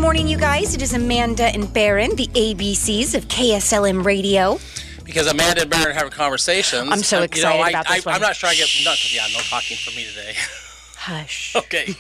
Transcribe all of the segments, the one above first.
morning, you guys. It is Amanda and Barron, the ABCs of KSLM Radio. Because Amanda and Barron have conversations. I'm so excited about this one. I'm not sure I get... no talking for me today. Hush. Okay.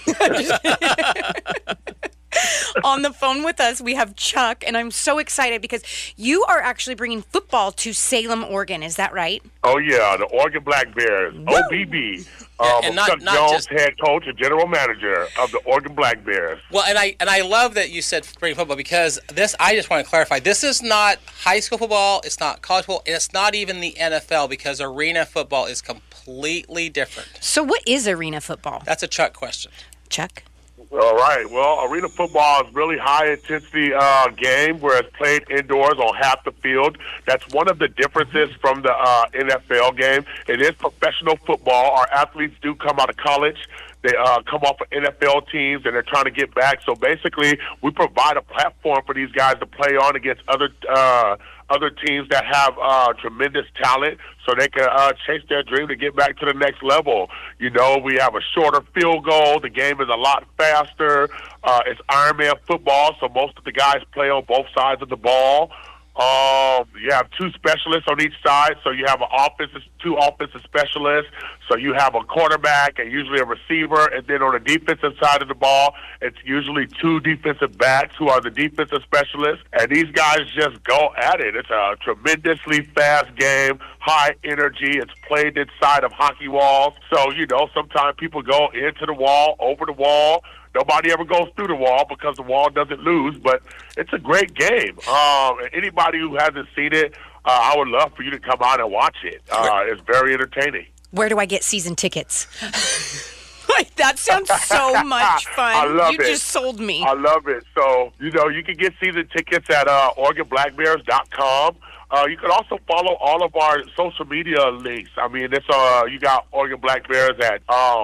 On the phone with us, we have Chuck, and I'm so excited because you are actually bringing football to Salem, Oregon. Is that right? Oh, yeah, the Oregon Black Bears, OBB. And not Chuck Jones, head coach and general manager of the Oregon Black Bears. Well, and I love that you said spring football because I just want to clarify, this is not high school football, it's not college football, and it's not even the NFL because arena football is completely different. So what is arena football? That's a Chuck question. Chuck? All right. Well, arena football is really high-intensity game where it's played indoors on half the field. That's one of the differences from the NFL game. It is professional football. Our athletes do come out of college. They come off of NFL teams, and they're trying to get back. So basically, we provide a platform for these guys to play on against other teams that have tremendous talent so they can chase their dream to get back to the next level. You know, we have a shorter field goal. The game is a lot faster. It's Ironman football, so most of the guys play on both sides of the ball. You have two specialists on each side, so you have two offensive specialists. So you have a quarterback and usually a receiver, and then on the defensive side of the ball, it's usually two defensive backs who are the defensive specialists, and these guys just go at it. It's a tremendously fast game, high energy. It's played inside of hockey walls. So, you know, sometimes people go into the wall, over the wall. Nobody ever goes through the wall because the wall doesn't lose, but it's a great game. Anybody who hasn't seen it, I would love for you to come out and watch it. It's very entertaining. Where do I get season tickets? That sounds so much fun. I love it. You just sold me. I love it. So, you know, you can get season tickets at OregonBlackBears.com. You can also follow all of our social media links. I mean, it's you got Oregon Black Bears at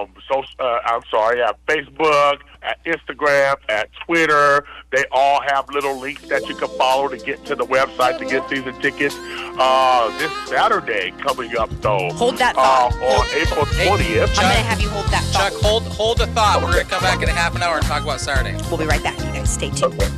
at Facebook, at Instagram, at Twitter. They all have little links that you can follow to get to the website to get season tickets. This Saturday coming up, though. Hold that thought. On April 20th. Chuck, I'm going to have you hold that thought. Chuck, hold the thought. We're going to come back in a half an hour and talk about Saturday. We'll be right back, you guys. Stay tuned. Okay.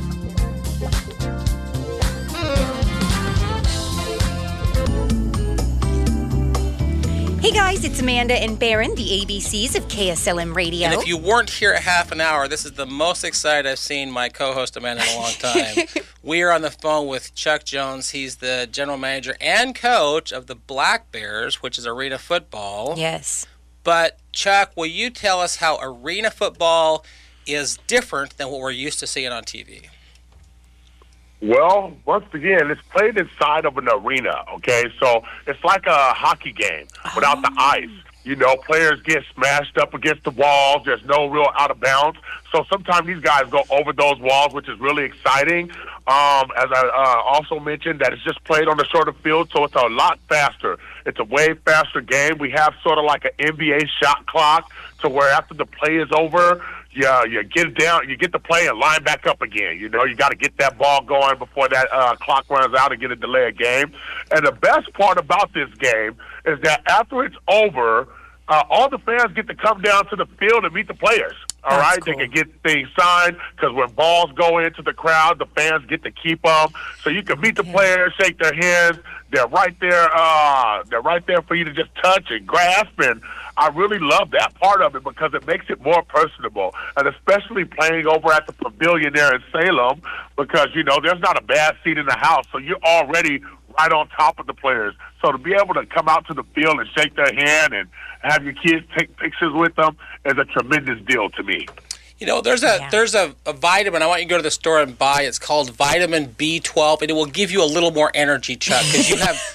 Hey guys, it's Amanda and Barron, the ABCs of KSLM Radio. And if you weren't here at half an hour, this is the most excited I've seen my co-host Amanda in a long time. We are on the phone with Chuck Jones. He's the general manager and coach of the Black Bears, which is arena football. Yes. But Chuck, will you tell us how arena football is different than what we're used to seeing on TV? Well, once again, it's played inside of an arena, okay? So it's like a hockey game without the ice. You know, players get smashed up against the walls. There's no real out of bounds. So sometimes these guys go over those walls, which is really exciting. As I also mentioned, that it's just played on the shorter field, so it's a lot faster. It's a way faster game. We have sort of like an NBA shot clock to where after the play is over, you get down, you get the play and line back up again. You know, you got to get that ball going before that clock runs out and get a delay of game. And the best part about this game is that after it's over, all the fans get to come down to the field and meet the players. All right, cool. They can get things signed because when balls go into the crowd, the fans get to keep them. So you can meet the players, shake their hands. They're right there. They're right there for you to just touch and grasp. And I really love that part of it because it makes it more personable, and especially playing over at the Pavilion there in Salem because, you know, there's not a bad seat in the house, so you're already right on top of the players. So to be able to come out to the field and shake their hand and have your kids take pictures with them is a tremendous deal to me. You know, there's a vitamin I want you to go to the store and buy. It's called vitamin B12, and it will give you a little more energy, Chuck, because you have...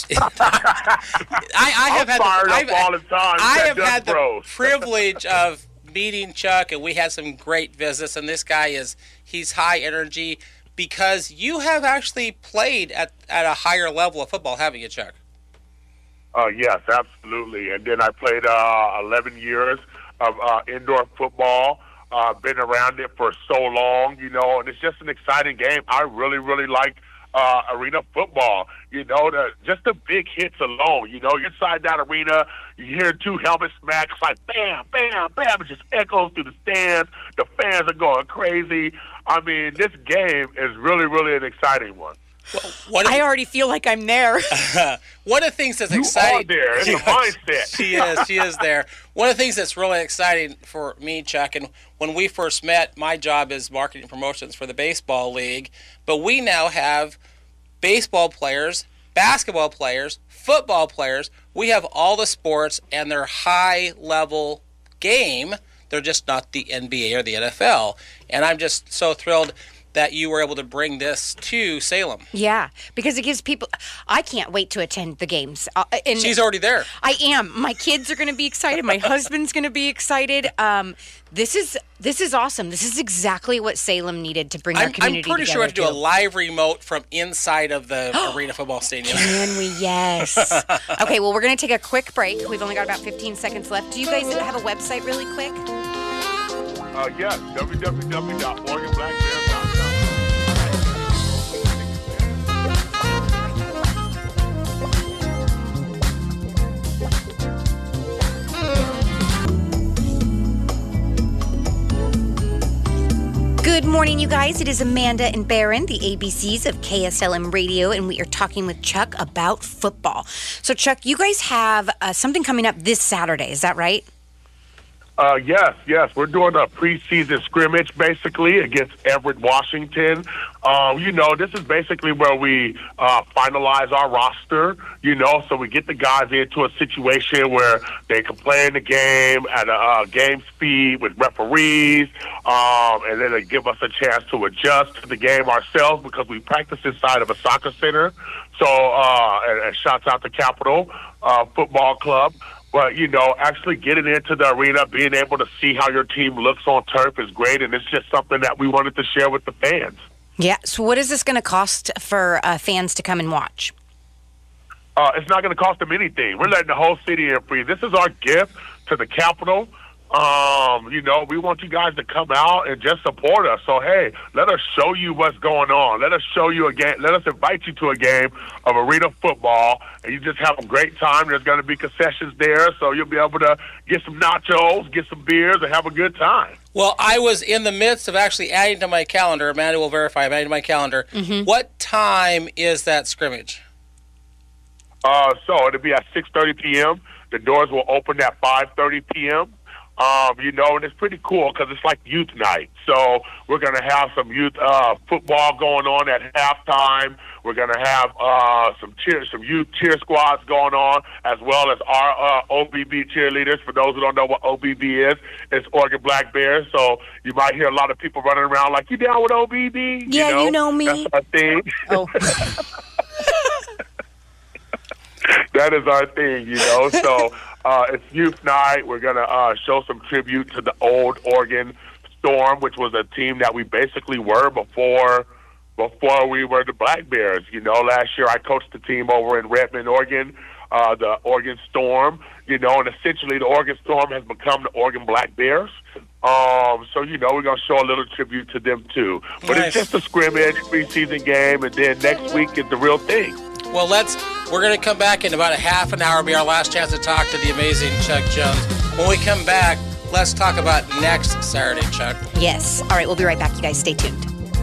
I have had the privilege of meeting Chuck, and we had some great visits, and this guy he's high energy because you have actually played at a higher level of football, haven't you, Chuck? Yes, absolutely. And then I played 11 years of indoor football. Been around it for so long, you know, and it's just an exciting game. I really, really like arena football. You know, just the big hits alone. You know, you're inside that arena, you hear two helmet smacks, like bam, bam, bam. It just echoes through the stands. The fans are going crazy. I mean, this game is really, really an exciting one. Well, I already feel like I'm there. One of the things that's exciting. You are there. It's a mindset. She is there. One of the things that's really exciting for me, Chuck, and when we first met, my job is marketing promotions for the baseball league, but we now have baseball players, basketball players, football players. We have all the sports and their high-level game. They're just not the NBA or the NFL. And I'm just so thrilled that you were able to bring this to Salem. Yeah, because it gives people... I can't wait to attend the games. And she's already there. I am. My kids are going to be excited. My husband's going to be excited. This is awesome. This is exactly what Salem needed to bring our community together. I'm pretty sure we have to do a live remote from inside of the Arena Football Stadium. Can we? Yes. Okay, well, we're going to take a quick break. We've only got about 15 seconds left. Do you guys have a website really quick? Yes, www.OregonBlackBears.com. Good morning, you guys. It is Amanda and Barron, the ABCs of KSLM Radio, and we are talking with Chuck about football. So, Chuck, you guys have something coming up this Saturday. Is that right? Yes. We're doing a preseason scrimmage, basically, against Everett, Washington. This is basically where we finalize our roster, so we get the guys into a situation where they can play in the game at a game speed with referees, and then they give us a chance to adjust to the game ourselves because we practice inside of a soccer center. So, and shouts out to Capital Football Club. But, actually getting into the arena, being able to see how your team looks on turf is great, and it's just something that we wanted to share with the fans. Yeah, so what is this going to cost for fans to come and watch? It's not going to cost them anything. We're letting the whole city in free. This is our gift to the Capitol. We want you guys to come out and just support us. So, hey, let us show you what's going on. Let us show you a game. Let us invite you to a game of arena football, and you just have a great time. There's going to be concessions there, so you'll be able to get some nachos, get some beers, and have a good time. Well, I was in the midst of actually adding to my calendar. Amanda will verify I'm adding to my calendar. Mm-hmm. What time is that scrimmage? So it'll be at 6:30 p.m. The doors will open at 5:30 p.m. And it's pretty cool because it's like youth night. So we're going to have some youth football going on at halftime. We're going to have some youth cheer squads going on, as well as our OBB cheerleaders. For those who don't know what OBB is, it's Oregon Black Bears. So you might hear a lot of people running around like, you down with OBB? Yeah, you know me. That's our thing. Oh. That is our thing, So it's youth night. We're going to show some tribute to the old Oregon Storm, which was a team that we basically were before we were the Black Bears. Last year I coached the team over in Redmond, Oregon, the Oregon Storm, and essentially the Oregon Storm has become the Oregon Black Bears. So, we're going to show a little tribute to them, too. But Nice. It's just a scrimmage, preseason game, and then next week is the real thing. Well, we're going to come back in about a half an hour, be our last chance to talk to the amazing Chuck Jones. When we come back, let's talk about next Saturday, Chuck. Yes. All right, we'll be right back. You guys stay tuned.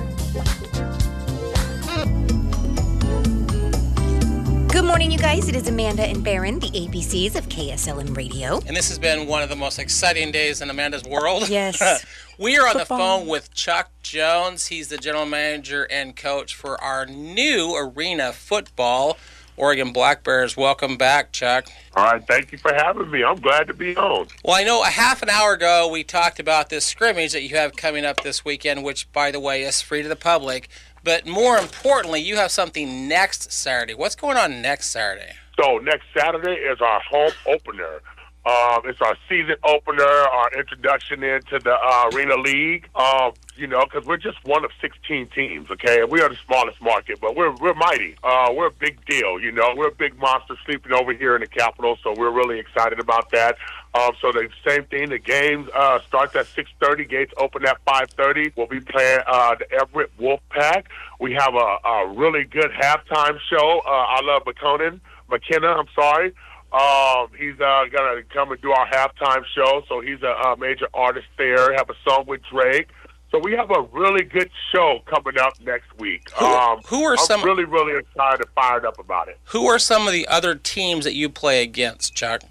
Good morning, you guys. It is Amanda and Barron, the ABCs of KSLM Radio. And this has been one of the most exciting days in Amanda's world. Yes. We are on the phone with Chuck Jones. He's the general manager and coach for our new arena football, Oregon Black Bears. Welcome back, Chuck. All right. Thank you for having me. I'm glad to be on. Well, I know a half an hour ago we talked about this scrimmage that you have coming up this weekend, which, by the way, is free to the public. But more importantly, you have something next Saturday. What's going on next Saturday? So next Saturday is our home opener. It's our season opener, our introduction into the Arena League, because we're just one of 16 teams, okay? We are the smallest market, but we're mighty. We're a big deal, We're a big monster sleeping over here in the Capitol, so we're really excited about that. So the same thing, the game starts at 6:30, gates open at 5:30. We'll be playing the Everett Wolfpack. We have a really good halftime show. I love McKenna, I'm sorry. He's going to come and do our halftime show, so he's a major artist there. Have a song with Drake. So we have a really good show coming up next week. Who are some? I'm really, really excited and fired up about it. Who are some of the other teams that you play against, Chuck?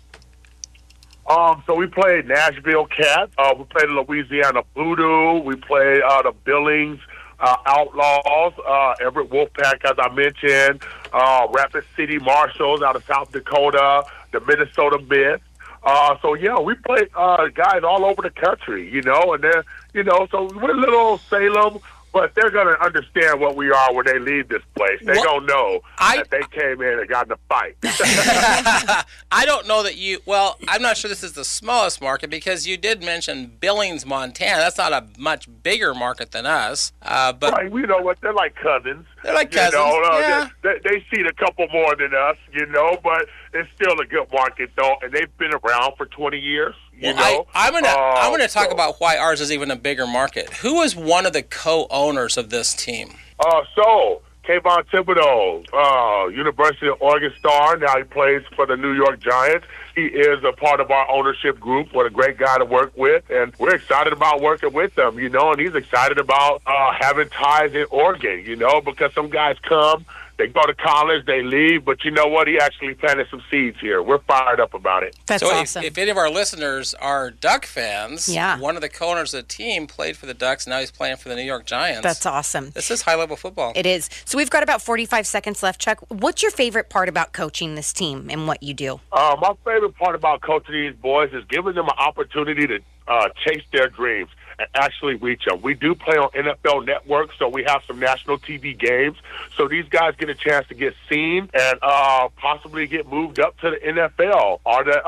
So we played Nashville Cats. We played the Louisiana Voodoo. We played the Billings Outlaws, Everett Wolfpack, as I mentioned, Rapid City Marshals out of South Dakota, the Minnesota Myth. So yeah, we play guys all over the country, and they're, so we're little Salem, but they're going to understand what we are when they leave this place. They don't know that they came in and got in a fight. I don't know that I'm not sure this is the smallest market because you did mention Billings, Montana. That's not a much bigger market than us. But right, we know what they're like cousins. They're like cousins. Yeah. They see a couple more than us, but it's still a good market, though, and they've been around for 20 years. I'm gonna talk about why ours is even a bigger market. Who is one of the co-owners of this team? Kayvon Thibodeau, University of Oregon star. Now he plays for the New York Giants. He is a part of our ownership group. What a great guy to work with, and we're excited about working with him. And he's excited about having ties in Oregon. Because some guys come. They go to college, they leave, but you know what? He actually planted some seeds here. We're fired up about it. That's awesome. If any of our listeners are Duck fans, one of the co-owners of the team played for the Ducks, and now he's playing for the New York Giants. That's awesome. This is high-level football. It is. So we've got about 45 seconds left, Chuck. What's your favorite part about coaching this team and what you do? My favorite part about coaching these boys is giving them an opportunity to chase their dreams and actually reach them. We do play on NFL Network, so we have some national TV games. So these guys get a chance to get seen and possibly get moved up to the NFL or the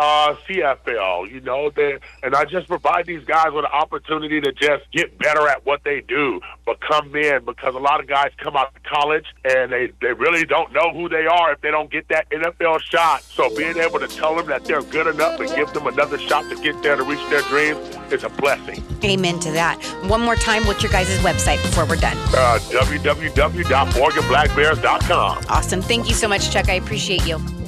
CFL, and I just provide these guys with an opportunity to just get better at what they do, but come in, because a lot of guys come out of college and they really don't know who they are if they don't get that NFL shot. So being able to tell them that they're good enough and give them another shot to get there to reach their dreams is a blessing. Amen to that. One more time, what's your guys' website before we're done? www.OregonBlackBears.com. Awesome. Thank you so much, Chuck. I appreciate you.